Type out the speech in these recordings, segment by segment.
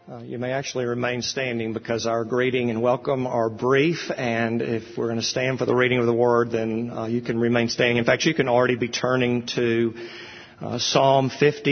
You may actually remain standing because our greeting and welcome are brief, and if we're going to stand for the reading of the Word, then you can remain standing. In fact, you can already be turning to Psalm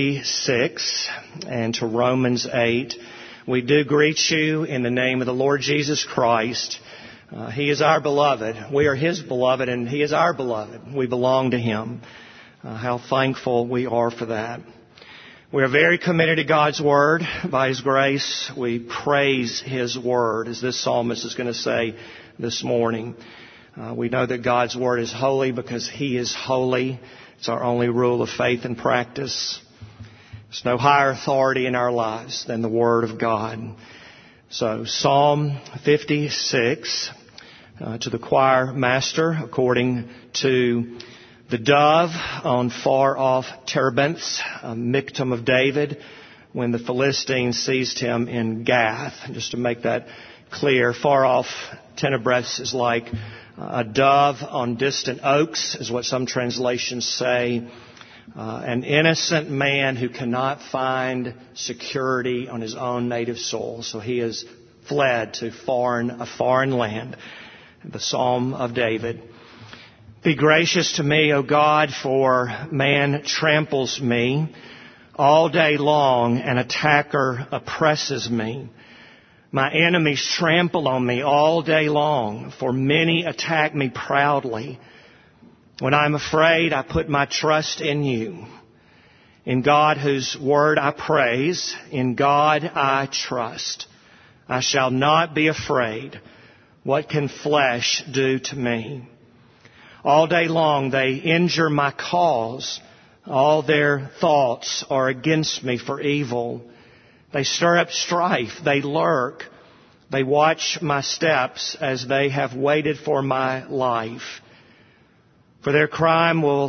56 and to Romans 8. We do greet you in the name of the Lord Jesus Christ. He is our beloved. We are His beloved, and He is our beloved. We belong to Him. How thankful we are for that. We are very committed to God's Word. By His grace, we praise His Word, as this psalmist is going to say this morning. We know that God's Word is holy because He is holy. It's our only rule of faith and practice. There's no higher authority in our lives than the Word of God. So, Psalm 56, to the choir master, according to the dove on far-off Terebinth, a Michtam of David, when the Philistines seized him in Gath. Just to make that clear, far-off Tenebreth is like a dove on distant oaks, is what some translations say. An innocent man who cannot find security on his own native soil. So he has fled to a foreign land. The Psalm of David. Be gracious to me, O God, for man tramples me. All day long an attacker oppresses me. My enemies trample on me all day long, for many attack me proudly. When I'm afraid, I put my trust in you. In God whose word I praise, in God I trust. I shall not be afraid. What can flesh do to me? All day long they injure my cause. All their thoughts are against me for evil. They stir up strife. They lurk. They watch my steps as they have waited for my life. For their crime will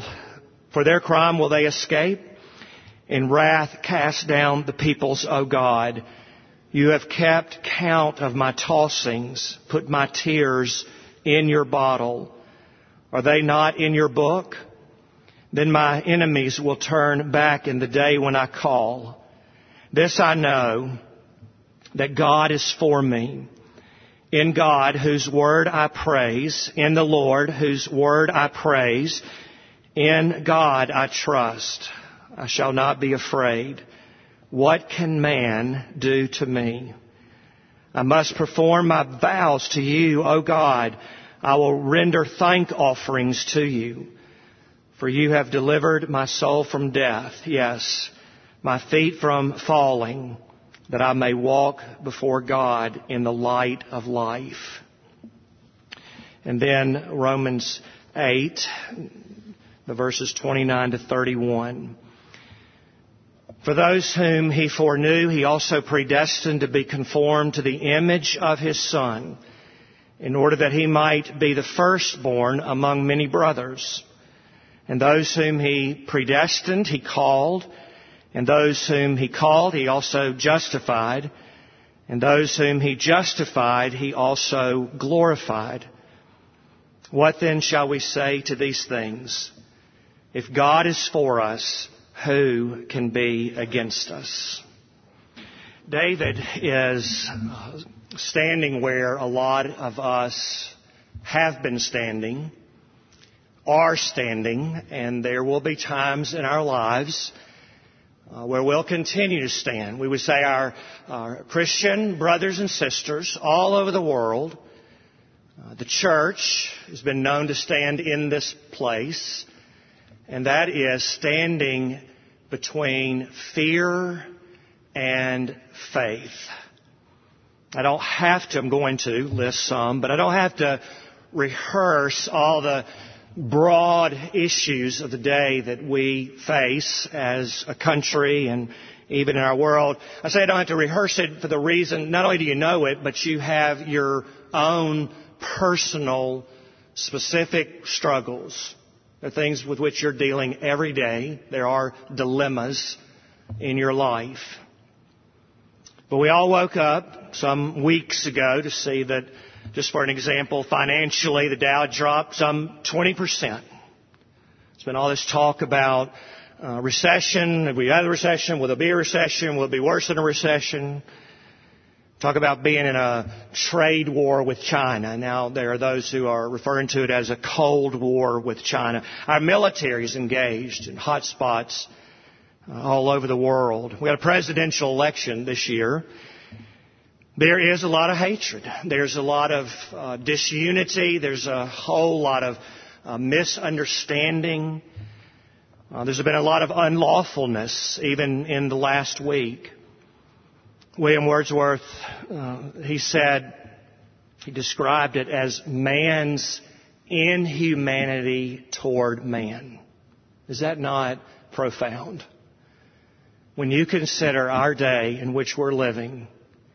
they escape? In wrath cast down the peoples, O God. You have kept count of my tossings, put my tears in your bottle. Are they not in your book? Then my enemies will turn back in the day when I call. This I know, that God is for me. In God, whose word I praise, in the Lord, whose word I praise, in God I trust. I shall not be afraid. What can man do to me? I must perform my vows to you, O God. I will render thank offerings to you. For you have delivered my soul from death, yes, my feet from falling, that I may walk before God in the light of life. And then Romans 8, the verses 29 to 31. For those whom He foreknew, He also predestined to be conformed to the image of His Son, in order that He might be the firstborn among many brothers. And those whom He predestined, He called. And those whom He called, He also justified. And those whom He justified, He also glorified. What then shall we say to these things? If God is for us, who can be against us? David is standing where a lot of us have been standing, are standing, and there will be times in our lives where we'll continue to stand. We would say our Christian brothers and sisters all over the world, the church has been known to stand in this place, and that is standing between fear and faith. I'm going to list some, but I don't have to rehearse all the broad issues of the day that we face as a country and even in our world. I say I don't have to rehearse it for the reason, not only do you know it, but you have your own personal, specific struggles. There are things with which you're dealing every day. There are dilemmas in your life. But we all woke up some weeks ago to see that, just for an example, financially the Dow dropped some 20%. There's been all this talk about recession. Have we had a recession? Will there be a recession? Will it be worse than a recession? Talk about being in a trade war with China. Now, there are those who are referring to it as a Cold War with China. Our military is engaged in hot spots all over the world. We had a presidential election this year. There is a lot of hatred. There's a lot of disunity. There's a whole lot of misunderstanding. There's been a lot of unlawfulness even in the last week. William Wordsworth, he described it as man's inhumanity toward man. Is that not profound? When you consider our day in which we're living,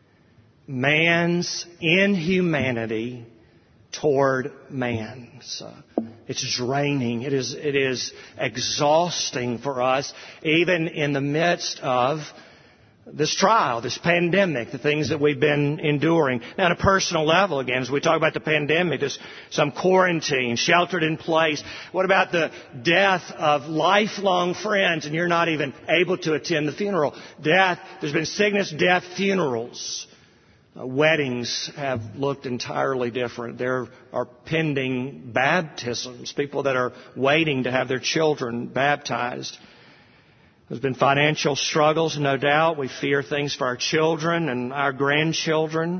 man's inhumanity toward man. So it's draining. It is exhausting for us, even in the midst of this trial, this pandemic, the things that we've been enduring. Now, on a personal level, again, as we talk about the pandemic, there's some quarantine, sheltered in place. What about the death of lifelong friends and you're not even able to attend the funeral? There's been sickness, death, funerals. Weddings have looked entirely different. There are pending baptisms, people that are waiting to have their children baptized. There's been financial struggles, no doubt. We fear things for our children and our grandchildren.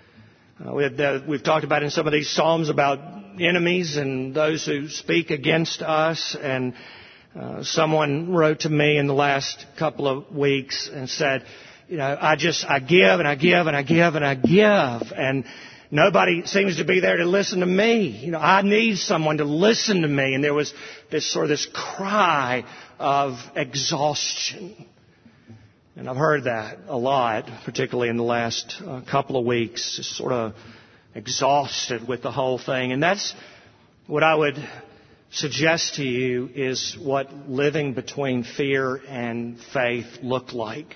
We've talked about in some of these Psalms about enemies and those who speak against us. And someone wrote to me in the last couple of weeks and said, I give and I give and I give and I give. And nobody seems to be there to listen to me. I need someone to listen to me. And there was this cry of exhaustion. And I've heard that a lot, particularly in the last couple of weeks, just sort of exhausted with the whole thing. And that's what I would suggest to you is what living between fear and faith looked like.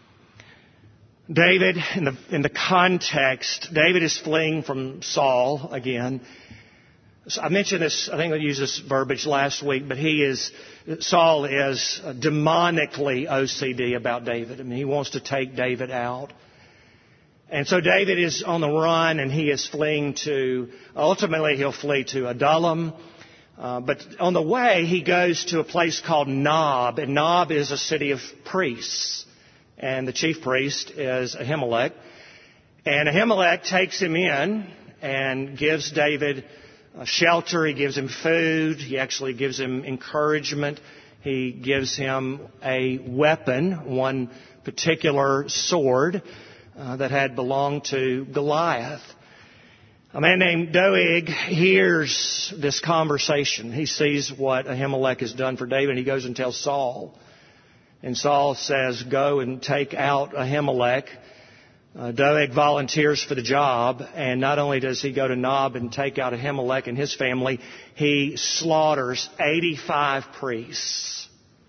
David, in the context, David is fleeing from Saul again. So I mentioned this, I think I used this verbiage last week, but Saul is demonically OCD about David. I mean, he wants to take David out. And so David is on the run and he is fleeing ultimately he'll flee to Adullam. But on the way, he goes to a place called Nob. And Nob is a city of priests. And the chief priest is Ahimelech. And Ahimelech takes him in and gives David shelter. He gives him food. He actually gives him encouragement. He gives him a weapon, one particular sword that had belonged to Goliath. A man named Doeg hears this conversation. He sees what Ahimelech has done for David, and he goes and tells Saul. And Saul says, go and take out Ahimelech. Doeg volunteers for the job, and not only does he go to Nob and take out Ahimelech and his family, he slaughters 85 priests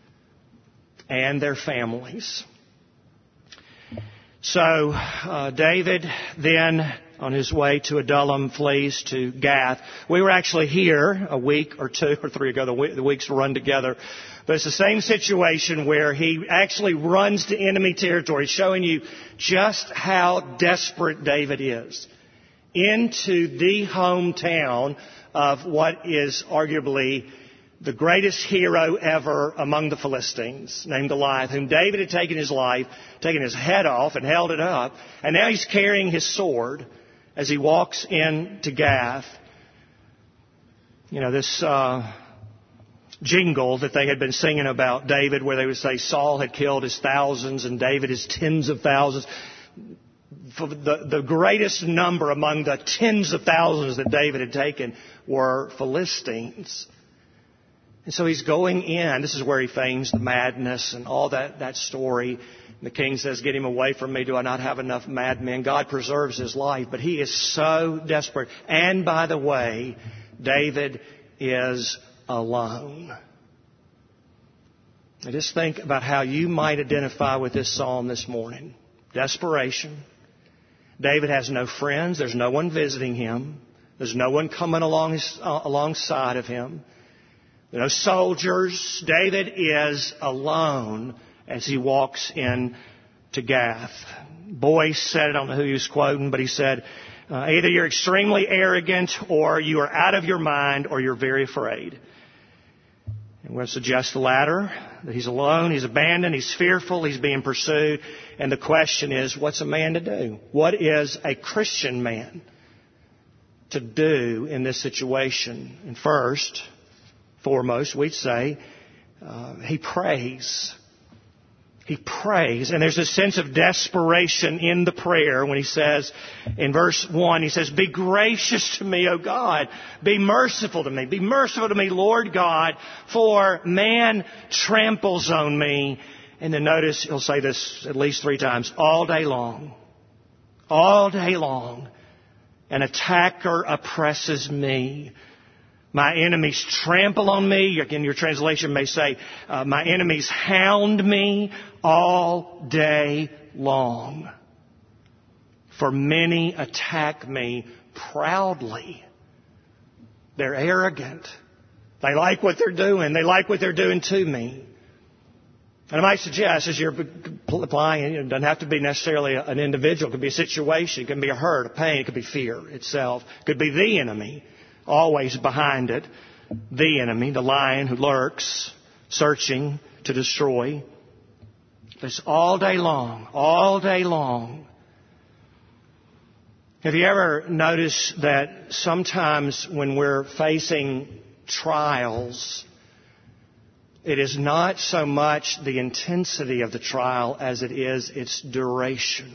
and their families. So David then, on his way to Adullam, flees to Gath. We were actually here a week or 2 or 3 ago. The weeks run together. But it's the same situation where he actually runs to enemy territory, showing you just how desperate David is. Into the hometown of what is arguably the greatest hero ever among the Philistines, named Goliath, whom David had taken his life, taken his head off and held it up. And now he's carrying his sword as he walks into Gath. This jingle that they had been singing about David, where they would say Saul had killed his thousands and David his tens of thousands. For the greatest number among the tens of thousands that David had taken were Philistines. And so he's going in. This is where he feigns the madness and all that story. And the king says, get him away from me. Do I not have enough madmen? God preserves his life. But he is so desperate. And by the way, David is alone. Now just think about how you might identify with this psalm this morning. Desperation. David has no friends. There's no one visiting him. There's no one coming alongside of him. There are no soldiers. David is alone as he walks in to Gath. Boyce said, I don't know who he was quoting, but he said, either you're extremely arrogant or you are out of your mind or you're very afraid. And we're going to suggest the latter, that he's alone, he's abandoned, he's fearful, he's being pursued. And the question is, what's a man to do? What is a Christian man to do in this situation? And foremost, we'd say, he prays. He prays. And there's a sense of desperation in the prayer when he says, in verse 1, he says, be gracious to me, O God. Be merciful to me. Be merciful to me, Lord God, for man tramples on me. And then notice he'll say this at least 3 times, all day long. All day long. An attacker oppresses me. My enemies trample on me. Again, your translation may say, my enemies hound me all day long. For many attack me proudly. They're arrogant. They like what they're doing. They like what they're doing to me. And I might suggest, as you're applying, it doesn't have to be necessarily an individual. It could be a situation. It can be a hurt, a pain. It could be fear itself. It could be the enemy. Always behind it, the enemy, the lion who lurks, searching to destroy. It's all day long, all day long. Have you ever noticed that sometimes when we're facing trials, it is not so much the intensity of the trial as it is its duration?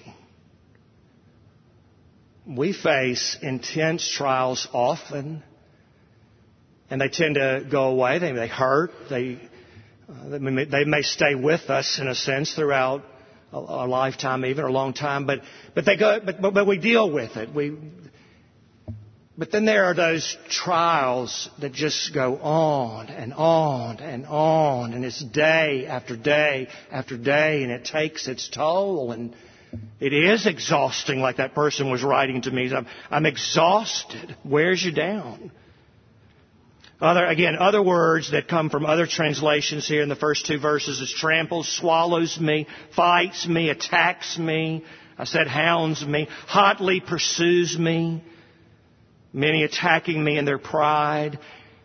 We face intense trials often, and they tend to go away. They hurt. They may stay with us in a sense throughout a lifetime, even or a long time. But they go. But we deal with it. But then there are those trials that just go on and on and on, and it's day after day after day, and it takes its toll. And it is exhausting, like that person was writing to me. I'm exhausted. Wears you down. Other words that come from other translations here in the first 2 verses is tramples, swallows me, fights me, attacks me. I said hounds me, hotly pursues me. Many attacking me in their pride.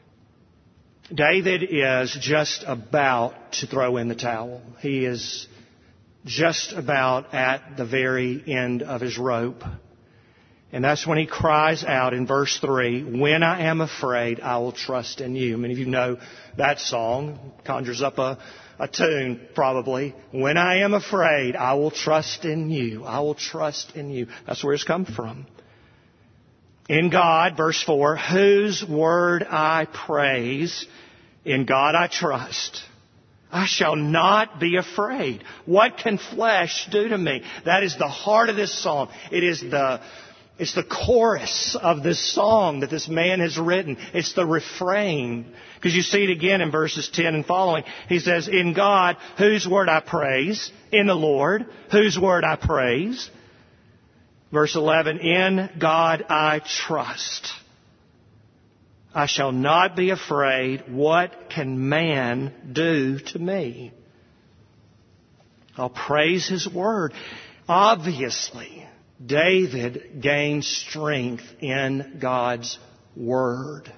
David is just about to throw in the towel. He is just about at the very end of his rope. And that's when he cries out in verse 3, when I am afraid, I will trust in you. Many of you know that song. Conjures up a tune, probably. When I am afraid, I will trust in you. I will trust in you. That's where it's come from. In God, verse 4, whose word I praise, in God I trust. I shall not be afraid. What can flesh do to me? That is the heart of this song. It's the chorus of this song that this man has written. It's the refrain. Because you see it again in verses 10 and following. He says, in God, whose word I praise. In the Lord, whose word I praise. Verse 11, in God I trust. I shall not be afraid. What can man do to me? I'll praise His word. Obviously, David gained strength in God's word.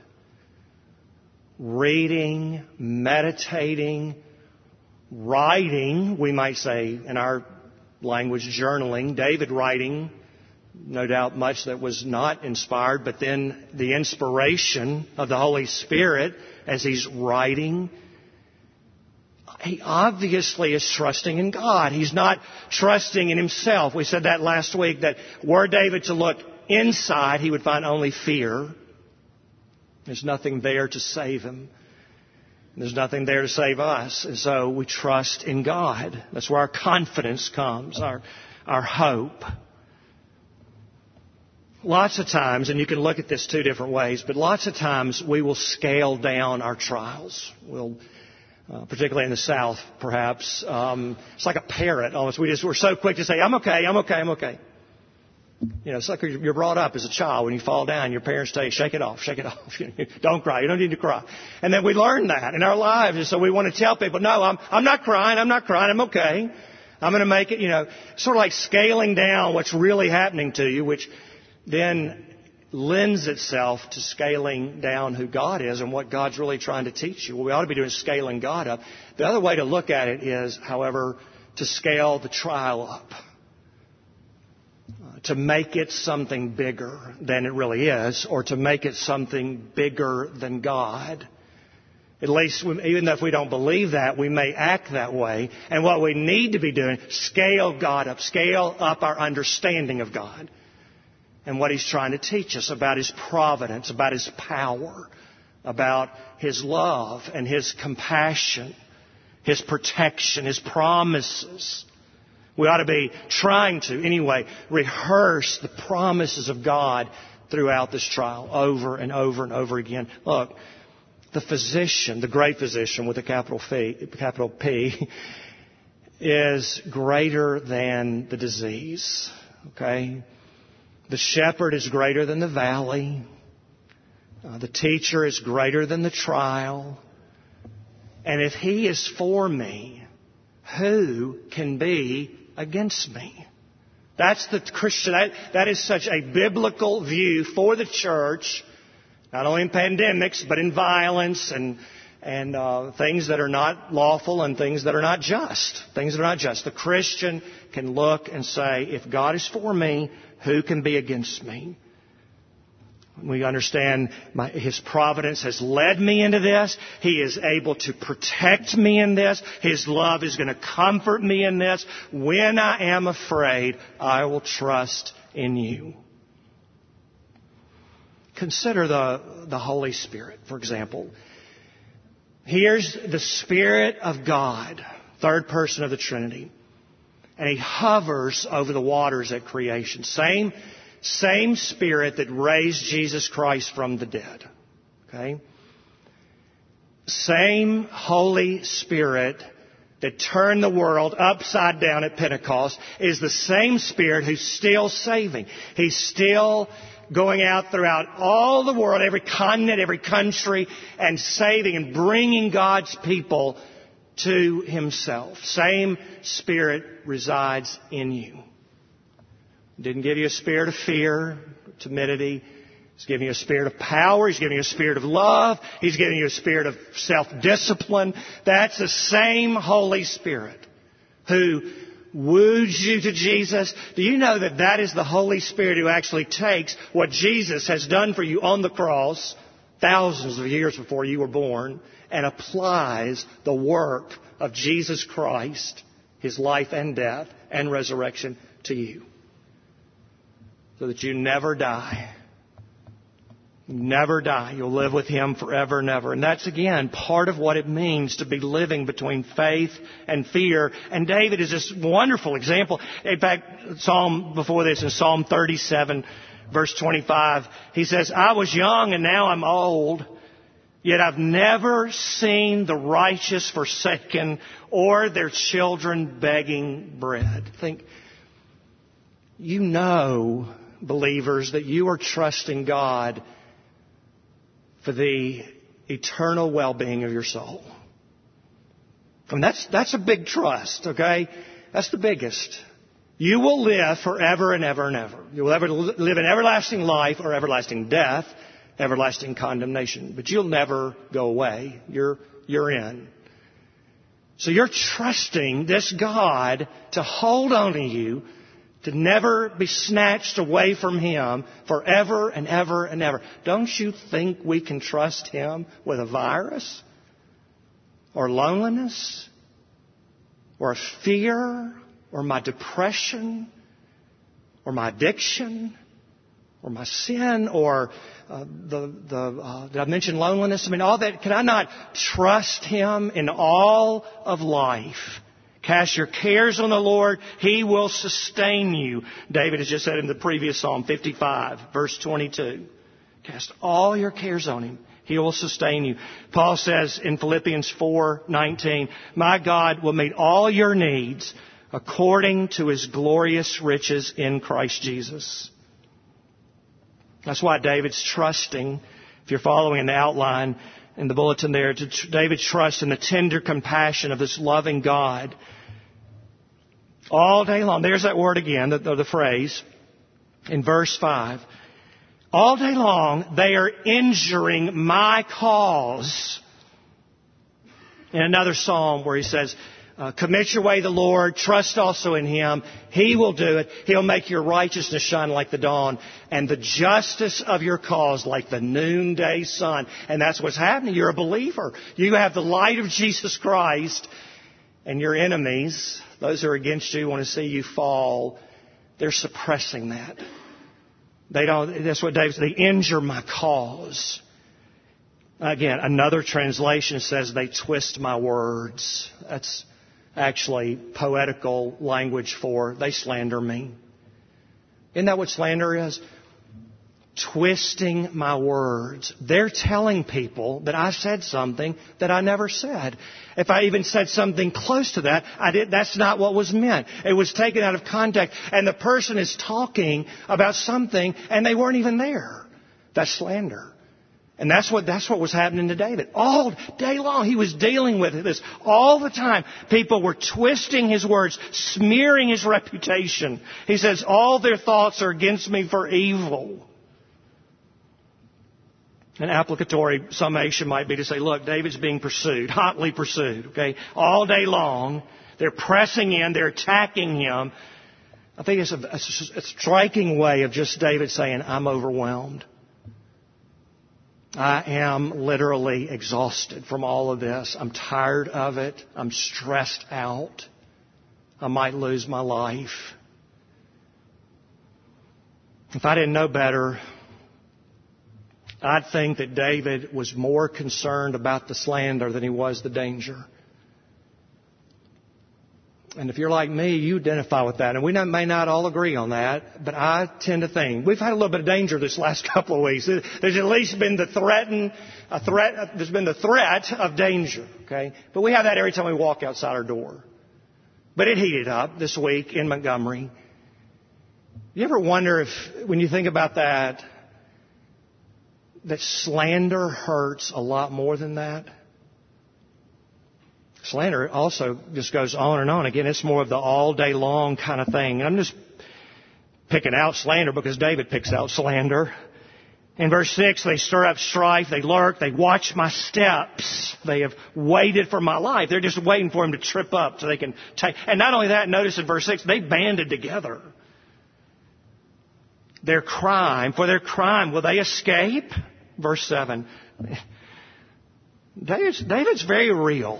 Reading, meditating, writing, we might say in our language, journaling. David writing, no doubt much that was not inspired, but then the inspiration of the Holy Spirit as he's writing. He obviously is trusting in God. He's not trusting in himself. We said that last week, that were David to look inside, he would find only fear. There's nothing there to save him. There's nothing there to save us. And so we trust in God. That's where our confidence comes, our hope. Lots of times, and you can look at this 2 different ways, but lots of times we will scale down our trials. We'll, particularly in the South, perhaps, it's like a parrot almost. We're so quick to say, I'm okay, I'm okay, I'm okay. You know, it's like you're brought up as a child. When you fall down, your parents tell you, shake it off, shake it off. Don't cry. You don't need to cry. And then we learn that in our lives. And so we want to tell people, no, I'm not crying, I'm not crying, I'm okay. I'm going to make it, sort of like scaling down what's really happening to you, which then lends itself to scaling down who God is and what God's really trying to teach you. What we ought to be doing is scaling God up. The other way to look at it is, however, to scale the trial up. To make it something bigger than it really is, or to make it something bigger than God. At least, even though if we don't believe that, we may act that way. And what we need to be doing, scale God up, scale up our understanding of God and what He's trying to teach us about His providence, about His power, about His love and His compassion, His protection, His promises. We ought to be trying to, anyway, rehearse the promises of God throughout this trial over and over and over again. Look, the physician, the great physician with a capital P, is greater than the disease. Okay? The shepherd is greater than the valley. The teacher is greater than the trial. And if He is for me, who can be against me? That's the Christian. That is such a biblical view for the church, not only in pandemics, but in violence and things that are not lawful and things that are not just. Things that are not just. The Christian can look and say, if God is for me, who can be against me? We understand His providence has led me into this. He is able to protect me in this. His love is going to comfort me in this. When I am afraid, I will trust in You. Consider the Holy Spirit, for example. Here's the Spirit of God, third person of the Trinity. And He hovers over the waters at creation. Same Spirit that raised Jesus Christ from the dead. Okay? Same Holy Spirit that turned the world upside down at Pentecost is the same Spirit who's still saving. He's still going out throughout all the world, every continent, every country, and saving and bringing God's people to Himself. Same Spirit resides in you. Didn't give you a spirit of fear, timidity. He's giving you a spirit of power. He's giving you a spirit of love. He's giving you a spirit of self-discipline. That's the same Holy Spirit who woos you to Jesus. Do you know that that is the Holy Spirit who actually takes what Jesus has done for you on the cross thousands of years before you were born and applies the work of Jesus Christ, His life and death and resurrection to you? So that you never die. Never die. You'll live with Him forever and ever. And that's, again, part of what it means to be living between faith and fear. And David is this wonderful example. In fact, before this, in Psalm 37, verse 25, he says, I was young and now I'm old, yet I've never seen the righteous forsaken or their children begging bread. Think, believers, that you are trusting God for the eternal well-being of your soul. I mean, that's a big trust, okay? That's the biggest. You will live forever and ever and ever. You will ever live an everlasting life or everlasting death, everlasting condemnation. But you'll never go away. You're in. So you're trusting this God to hold on to you, to never be snatched away from Him forever and ever and ever. Don't you think we can trust Him with a virus? Or loneliness? Or fear? Or my depression? Or my addiction? Or my sin? Or did I mention loneliness? I mean, all that. Can I not trust Him in all of life? Cast your cares on the Lord. He will sustain you. David has just said in the previous Psalm 55, verse 22. Cast all your cares on Him. He will sustain you. Paul says in Philippians 4:19, my God will meet all your needs according to His glorious riches in Christ Jesus. That's why David's trusting, if you're following in the outline in the bulletin there, David trusts in the tender compassion of this loving God All day long. There's that word again, the phrase in verse 5. All day long they are injuring my cause. In another psalm where he says, commit your way to the Lord, trust also in Him. He will do it. He'll make your righteousness shine like the dawn and the justice of your cause like the noonday sun. And that's what's happening. You're a believer. You have the light of Jesus Christ, and your enemies, those who are against you, want to see you fall. They're suppressing that. That's what David said. They injure my cause. Again, another translation says they twist my words. That's actually poetical language for they slander me. Isn't that what slander is? Twisting my words. They're telling people that I said something that I never said. If I even said something close to that, that's not what was meant. It was taken out of context. And the person is talking about something and they weren't even there. That's slander. And that's what was happening to David. All day long, he was dealing with this. All the time, people were twisting his words, smearing his reputation. He says, all their thoughts are against me for evil. An applicatory summation might be to say, look, David's being pursued, hotly pursued, okay? All day long, they're pressing in, they're attacking him. I think it's a striking way of just David saying, I'm overwhelmed. I am literally exhausted from all of this. I'm tired of it. I'm stressed out. I might lose my life. If I didn't know better, I'd think that David was more concerned about the slander than he was the danger. And if you're like me, you identify with that. And we may not all agree on that, but I tend to think we've had a little bit of danger this last couple of weeks. There's at least been there's been the threat of danger, okay? But we have that every time we walk outside our door. But it heated up this week in Montgomery. You ever wonder if, when you think about that slander hurts a lot more than that? Slander also just goes on and on. Again, it's more of the all day long kind of thing. I'm just picking out slander because David picks out slander. In verse 6, they stir up strife, they lurk, they watch my steps. They have waited for my life. They're just waiting for him to trip up so they can take. And not only that, notice in verse 6, they banded together. For their crime, will they escape? Verse 7. David's very real.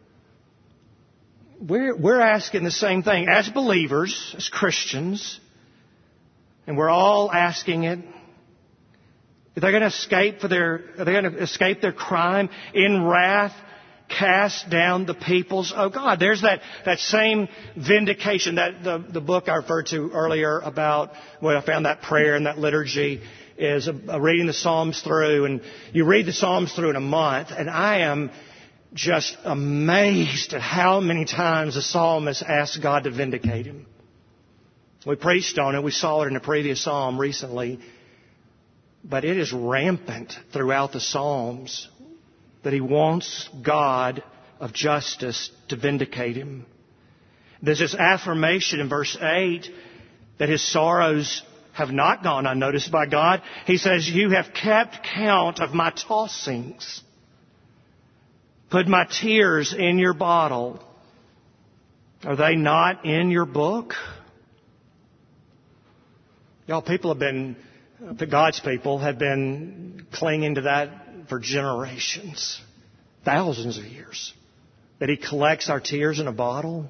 We're asking the same thing as believers, as Christians, and we're all asking it. Are they going to escape their crime in wrath? Cast down the peoples, oh God. There's that same vindication that the book I referred to earlier about, well, I found that prayer and that liturgy is reading the Psalms through, and you read the Psalms through in a month, and I am just amazed at how many times the psalmist asked God to vindicate him. We preached on it. We saw it in a previous psalm recently. But it is rampant throughout the Psalms that he wants God of justice to vindicate him. There's this affirmation in verse 8 that his sorrows have not gone unnoticed by God. He says, you have kept count of my tossings. Put my tears in your bottle. Are they not in your book? Y'all, God's people have been clinging to that for generations, thousands of years. That He collects our tears in a bottle.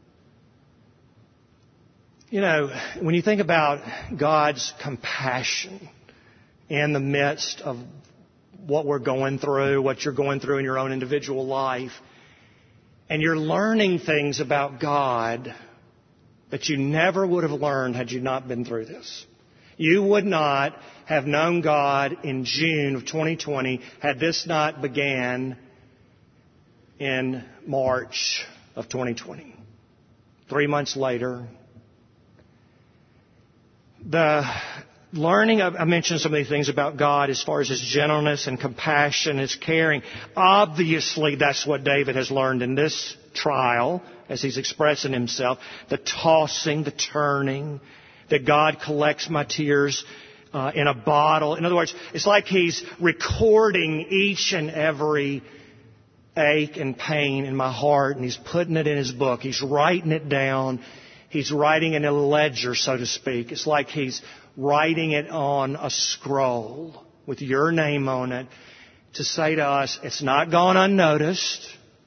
You know, when you think about God's compassion in the midst of what we're going through, what you're going through in your own individual life, and you're learning things about God that you never would have learned had you not been through this. You would not have known God in June of 2020 had this not began in March of 2020. 3 months later, the I mentioned some of these things about God as far as His gentleness and compassion, His caring. Obviously, that's what David has learned in this trial, as he's expressing himself. The tossing, the turning, that God collects my tears in a bottle. In other words, it's like He's recording each and every ache and pain in my heart, and He's putting it in His book. He's writing it down. He's writing in a ledger, so to speak. It's like He's writing it on a scroll with your name on it to say to us, it's not gone unnoticed.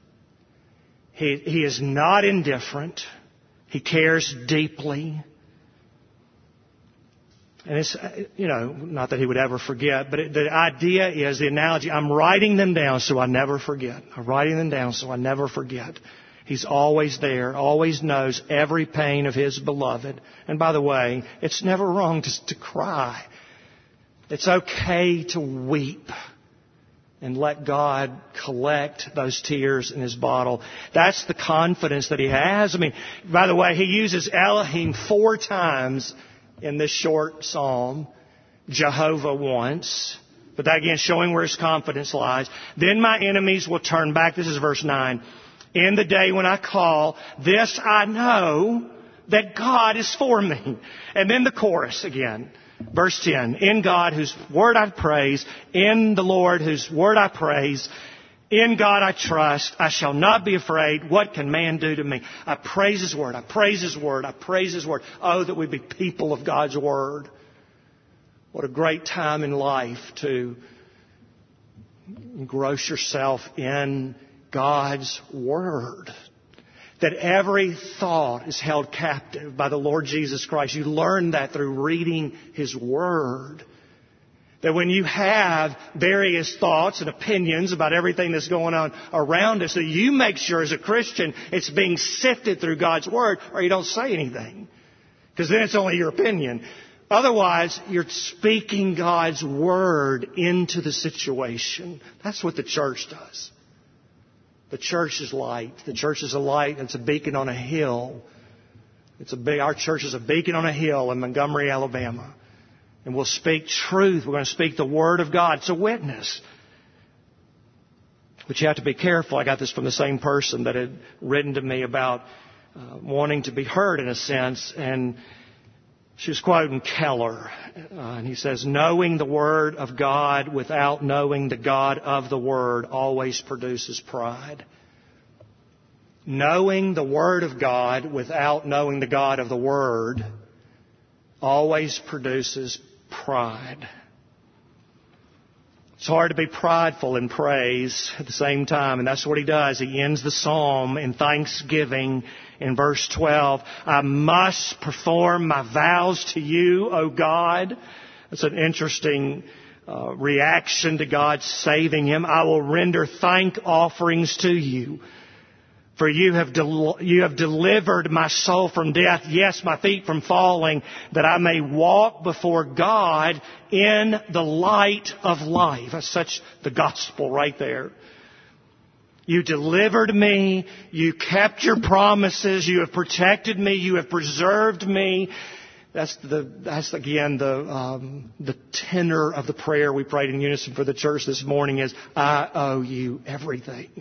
He is not indifferent. He cares deeply. And it's, not that He would ever forget, but the idea is, the analogy, I'm writing them down so I never forget. I'm writing them down so I never forget. He's always there, always knows every pain of His beloved. And by the way, it's never wrong to cry. It's okay to weep and let God collect those tears in His bottle. That's the confidence that He has. I mean, by the way, He uses Elohim 4 times in this short psalm. Jehovah once. But that again, showing where His confidence lies. Then my enemies will turn back. This is verse 9. In the day when I call, this I know, that God is for me. And then the chorus again. Verse 10. In God, whose word I praise. In the Lord, whose word I praise. In God I trust. I shall not be afraid. What can man do to me? I praise His word. I praise His word. I praise His word. Oh, that we be people of God's word. What a great time in life to engross yourself in God's word. That every thought is held captive by the Lord Jesus Christ. You learn that through reading His word. That when you have various thoughts and opinions about everything that's going on around us, that you make sure as a Christian it's being sifted through God's word, or you don't say anything. Because then it's only your opinion. Otherwise, you're speaking God's word into the situation. That's what the church does. The church is light. The church is a light. It's a beacon on a hill. Our church is a beacon on a hill in Montgomery, Alabama. And we'll speak truth. We're going to speak the Word of God. It's a witness. But you have to be careful. I got this from the same person that had written to me about wanting to be heard in a sense. And she was quoting Keller. And he says, knowing the Word of God without knowing the God of the Word always produces pride. Knowing the Word of God without knowing the God of the Word always produces pride. It's hard to be prideful in praise at the same time, and that's what he does. He ends the psalm in thanksgiving in verse 12. I must perform my vows to you, O God. That's an interesting reaction to God saving him. I will render thank offerings to you. For you have delivered my soul from death, yes, my feet from falling, that I may walk before God in the light of life. That's such the gospel right there. You delivered me. You kept your promises. You have protected me. You have preserved me. That's again the tenor of the prayer we prayed in unison for the church this morning is, I owe you everything.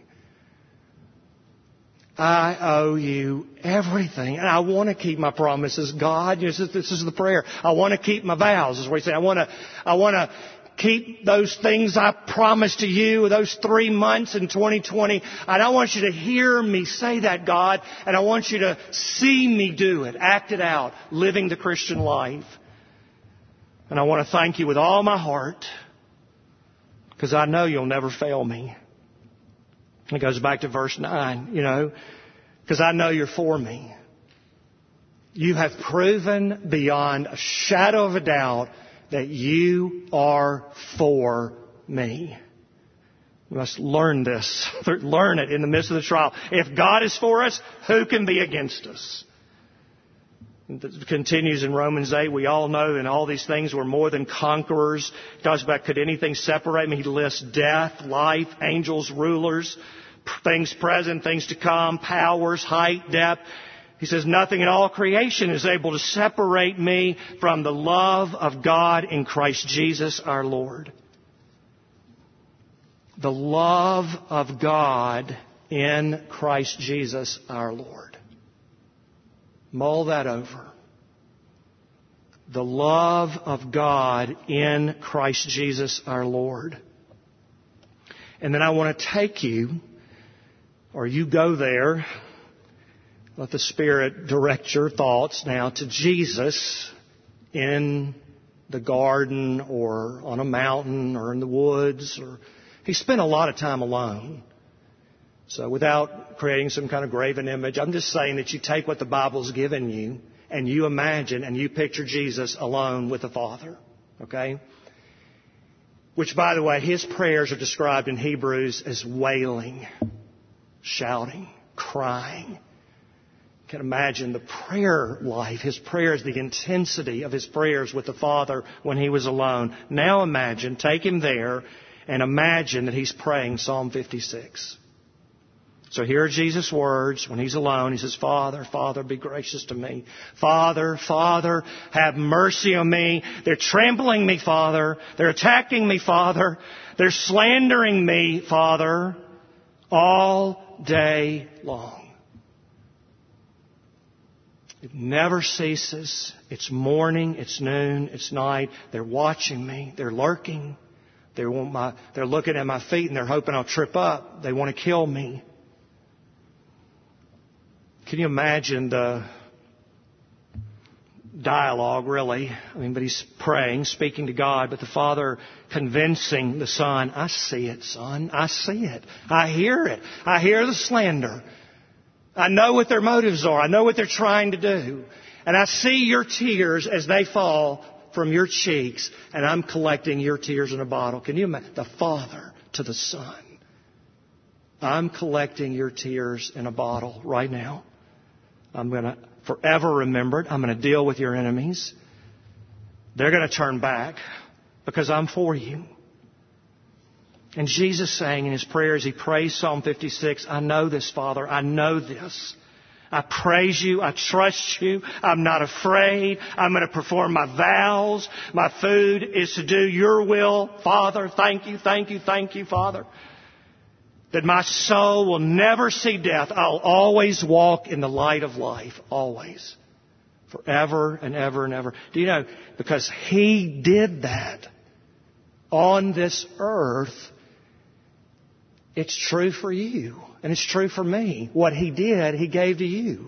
I owe you everything. And I want to keep my promises. God, this is the prayer. I want to keep my vows, is what he said. I want to keep those things I promised to you, those 3 months in 2020. And I want you to hear me say that, God. And I want you to see me do it, act it out, living the Christian life. And I want to thank you with all my heart, because I know you'll never fail me. It goes back to verse 9, because I know you're for me. You have proven beyond a shadow of a doubt that you are for me. We must learn this. Learn it in the midst of the trial. If God is for us, who can be against us? It continues in Romans 8. We all know in all these things we're more than conquerors. It talks about, could anything separate me? He lists death, life, angels, rulers, things present, things to come, powers, height, depth. He says, nothing in all creation is able to separate me from the love of God in Christ Jesus our Lord. The love of God in Christ Jesus our Lord. Mull that over. The love of God in Christ Jesus our Lord. And then I want to take you, or you go there, let the Spirit direct your thoughts now to Jesus in the garden or on a mountain or in the woods. He spent a lot of time alone. So without creating some kind of graven image, I'm just saying that you take what the Bible's given you and you imagine and you picture Jesus alone with the Father. Okay? Which, by the way, his prayers are described in Hebrews as wailing, shouting, crying. You can imagine the prayer life, his prayers, the intensity of his prayers with the Father when he was alone. Now imagine, take him there and imagine that he's praying Psalm 56. So here are Jesus' words when he's alone. He says, Father, Father, be gracious to me. Father, Father, have mercy on me. They're trampling me, Father. They're attacking me, Father. They're slandering me, Father, all day long. It never ceases. It's morning, it's noon, it's night. They're watching me. They're lurking. They're looking at my feet and they're hoping I'll trip up. They want to kill me. Can you imagine the dialogue, really? But he's praying, speaking to God, but the Father convincing the Son, I see it, Son. I see it. I hear it. I hear the slander. I know what their motives are. I know what they're trying to do. And I see your tears as they fall from your cheeks, and I'm collecting your tears in a bottle. Can you imagine? The Father to the Son. I'm collecting your tears in a bottle right now. I'm going to forever remember it. I'm going to deal with your enemies. They're going to turn back because I'm for you. And Jesus saying in his prayers, he prays Psalm 56, I know this, Father. I know this. I praise you. I trust you. I'm not afraid. I'm going to perform my vows. My food is to do your will. Father, thank you, thank you, thank you, Father. That my soul will never see death. I'll always walk in the light of life. Always. Forever and ever and ever. Do you know, because he did that on this earth, it's true for you. And it's true for me. What he did, he gave to you.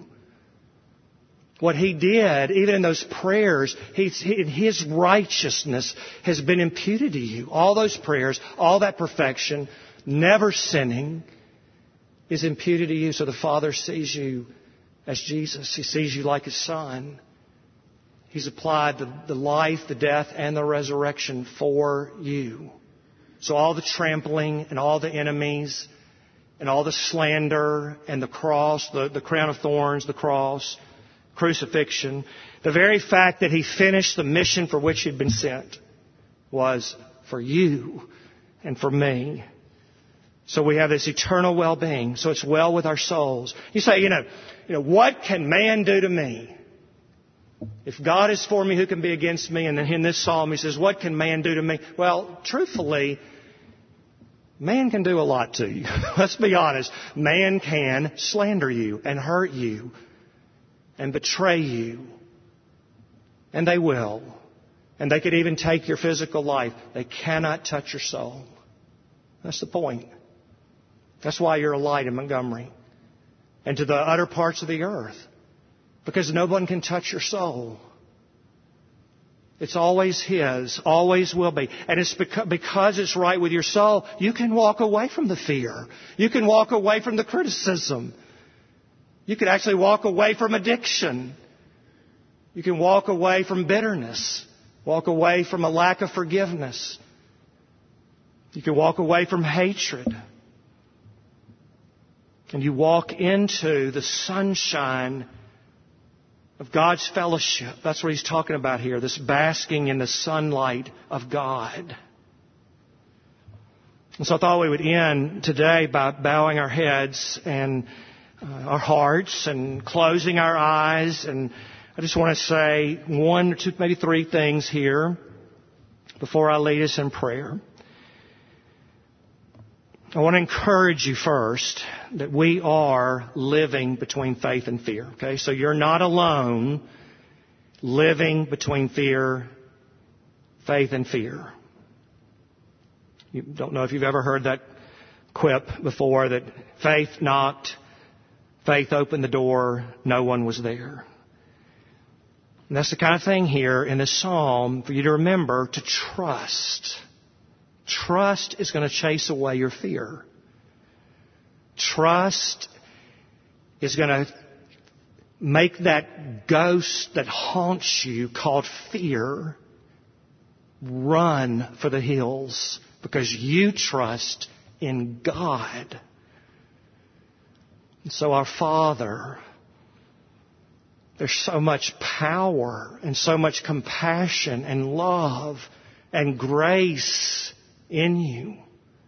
What he did, even in those prayers, his righteousness has been imputed to you. All those prayers, all that perfection, never sinning, is imputed to you. So the Father sees you as Jesus. He sees you like his Son. He's applied the life, the death, and the resurrection for you. So all the trampling and all the enemies and all the slander and the cross, the crown of thorns, the cross, crucifixion, the very fact that he finished the mission for which he'd been sent was for you and for me. So we have this eternal well-being. So it's well with our souls. You say, what can man do to me? If God is for me, who can be against me? And then in this psalm, he says, what can man do to me? Well, truthfully, man can do a lot to you. Let's be honest. Man can slander you and hurt you and betray you. And they will. And they could even take your physical life. They cannot touch your soul. That's the point. That's why you're a light in Montgomery and to the utter parts of the earth. Because no one can touch your soul. It's always his, always will be. And it's because it's right with your soul, you can walk away from the fear. You can walk away from the criticism. You can actually walk away from addiction. You can walk away from bitterness. Walk away from a lack of forgiveness. You can walk away from hatred. And you walk into the sunshine of God's fellowship. That's what he's talking about here, this basking in the sunlight of God. And so I thought we would end today by bowing our heads and our hearts and closing our eyes. And I just want to say one or two, maybe three things here before I lead us in prayer. I want to encourage you first that we are living between faith and fear. Okay, so you're not alone living between faith and fear. You don't know if you've ever heard that quip before, that faith knocked, faith opened the door, no one was there. And that's the kind of thing here in this psalm for you to remember, to trust. Trust is going to chase away your fear. Trust is going to make that ghost that haunts you called fear run for the hills because you trust in God. And so our Father, there's so much power and so much compassion and love and grace in you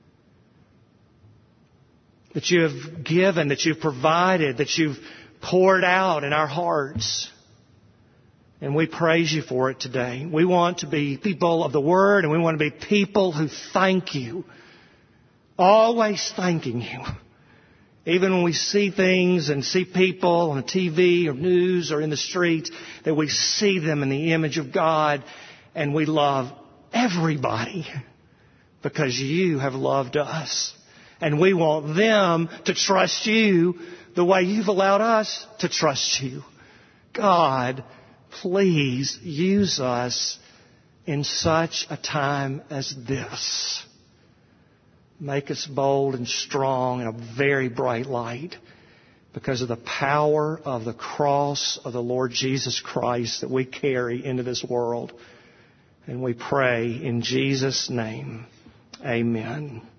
that you have given, that you've provided, that you've poured out in our hearts. And we praise you for it today. We want to be people of the Word, and we want to be people who thank you. Always thanking you. Even when we see things and see people on TV or news or in the streets, that we see them in the image of God, and we love everybody because you have loved us. And we want them to trust you the way you've allowed us to trust you. God, please use us in such a time as this. Make us bold and strong in a very bright light because of the power of the cross of the Lord Jesus Christ that we carry into this world. And we pray in Jesus' name. Amen.